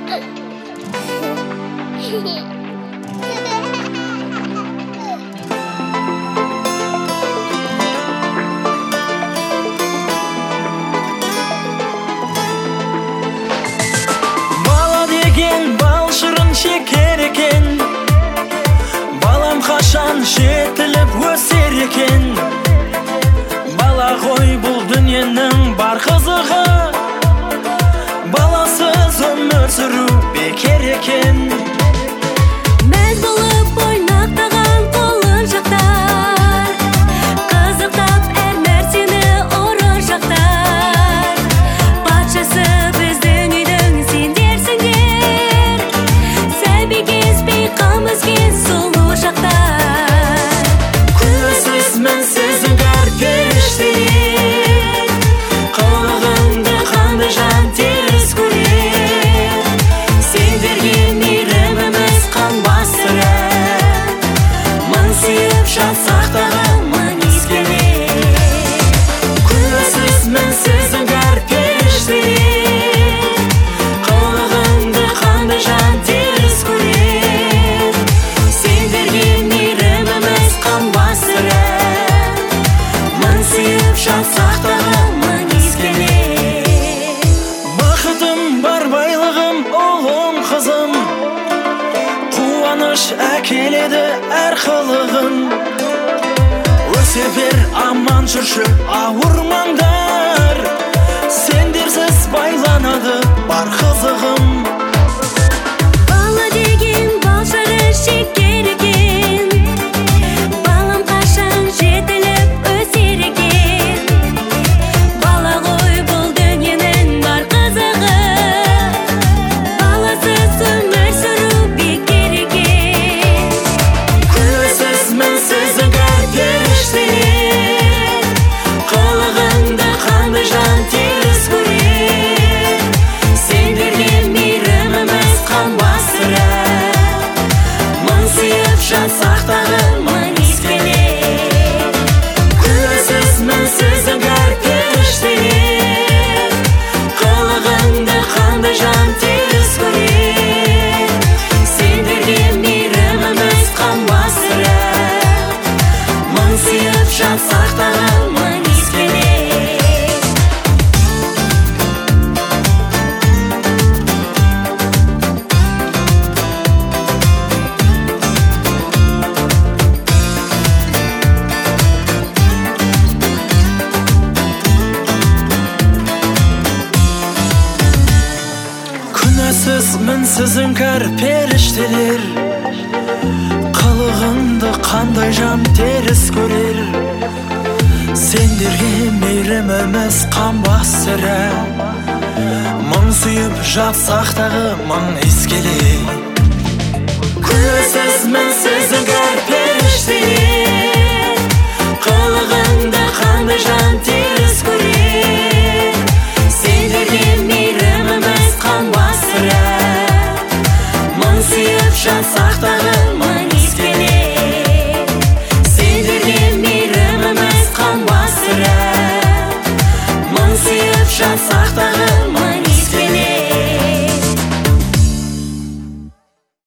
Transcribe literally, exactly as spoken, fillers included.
Бала деген бал шырын шекер екен, балам қашан жетіліп өсер екен. Бала ғой бұл дүниенің бар қызығы, баласыз өмір сүру бекер екен. Мәз болып ойнақтаған қолын жақтар, қызықтап әр нәрсені ұрын жақтар. Патшасы біздің үйдің сендерсіңдер, сәби кезбей қам өскен сұлу шақтар. Көзсіз мінсіз іңкәр періштелер, қылығыңды қандай жан теріс көрер. Сендерге мейіріміміз қанбас сірә, мың сүйіп жатсақ дағы мың иіскелер. Көзсіз мінсіз іңкәр періштелер, қылығыңды қандай жан теріс көрер. Сендерге мейіріміміз қанбас сірә, мың сүйіп жатсақ дағы мың иіскелер. Бақытым бар байлығым, ұлым қызым, қуаныш әкеледі әр қылығын. Өсе бер аман жүрші ауырмаңдар, сендерсіз байланады бар қызығым. Бала деген бал шырын шекер екен, балам қашан жетіліп өсер екен. Бала ғой бұл дүниенің бар қызығы, баласыз өмір сүру бекер екен. Көзсіз мінсіз іңкәр періштелер, қылығыңды қандай жан теріс көрер. Сендерге мейіріміміз қанбас сірә, мың сүйіп жатсақ дағы мың иіскелер. Көзсіз мінсіз іңкәр періштелер, қылығыңды қандай жан теріс көрер. Сендерге мейіріміміз қанбас сірә, мың сүйіп жатсақ дағы мың иіскелер. Күнәсіз мінсіз іңкәр періштелер, қылығыңды қандай жан теріс көрер. Сендерге мейіріміміз қанбас сірә, мың сүйіп жатсақ дағы мың иіскелер. Көзсіз мінсіз іңкәр періштелер,